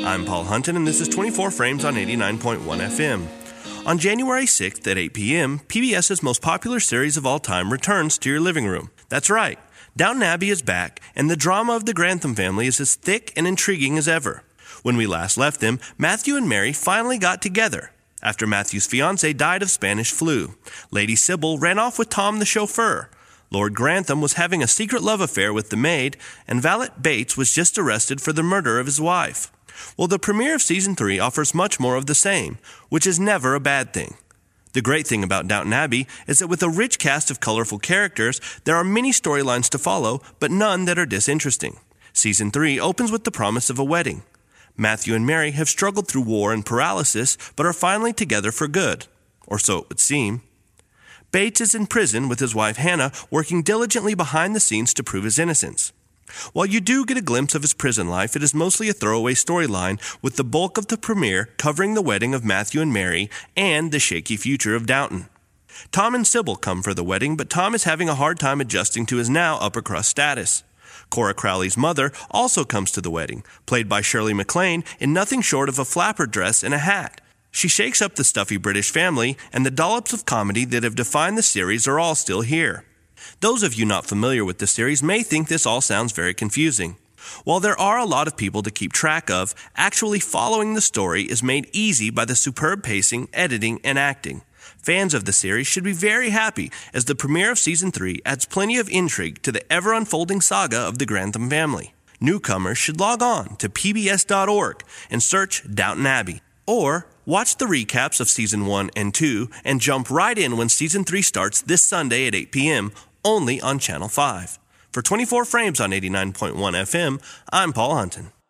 I'm Paul Hunton, and this is 24 Frames on 89.1 FM. On January 6th at 8 p.m., PBS's most popular series of all time returns to your living room. That's right, Downton Abbey is back, and the drama of the Grantham family is as thick and intriguing as ever. When we last left them, Matthew and Mary finally got together. After Matthew's fiancée died of Spanish flu, Lady Sybil ran off with Tom the chauffeur. Lord Grantham was having a secret love affair with the maid, and Valet Bates was just arrested for the murder of his wife. Well, the premiere of Season 3 offers much more of the same, which is never a bad thing. The great thing about Downton Abbey is that with a rich cast of colorful characters, there are many storylines to follow, but none that are disinteresting. Season 3 opens with the promise of a wedding. Matthew and Mary have struggled through war and paralysis, but are finally together for good. Or so it would seem. Bates is in prison with his wife Hannah, working diligently behind the scenes to prove his innocence. While you do get a glimpse of his prison life, it is mostly a throwaway storyline, with the bulk of the premiere covering the wedding of Matthew and Mary and the shaky future of Downton. Tom and Sybil come for the wedding, but Tom is having a hard time adjusting to his now upper-crust status. Cora Crowley's mother also comes to the wedding, played by Shirley MacLaine in nothing short of a flapper dress and a hat. She shakes up the stuffy British family, and the dollops of comedy that have defined the series are all still here. Those of you not familiar with the series may think this all sounds very confusing. While there are a lot of people to keep track of, actually following the story is made easy by the superb pacing, editing, and acting. Fans of the series should be very happy, as the premiere of Season 3 adds plenty of intrigue to the ever-unfolding saga of the Grantham family. Newcomers should log on to pbs.org and search Downton Abbey, or watch the recaps of Season 1 and 2 and jump right in when Season 3 starts this Sunday at 8 p.m., only on Channel 5. For 24 Frames on 89.1 FM, I'm Paul Hunton.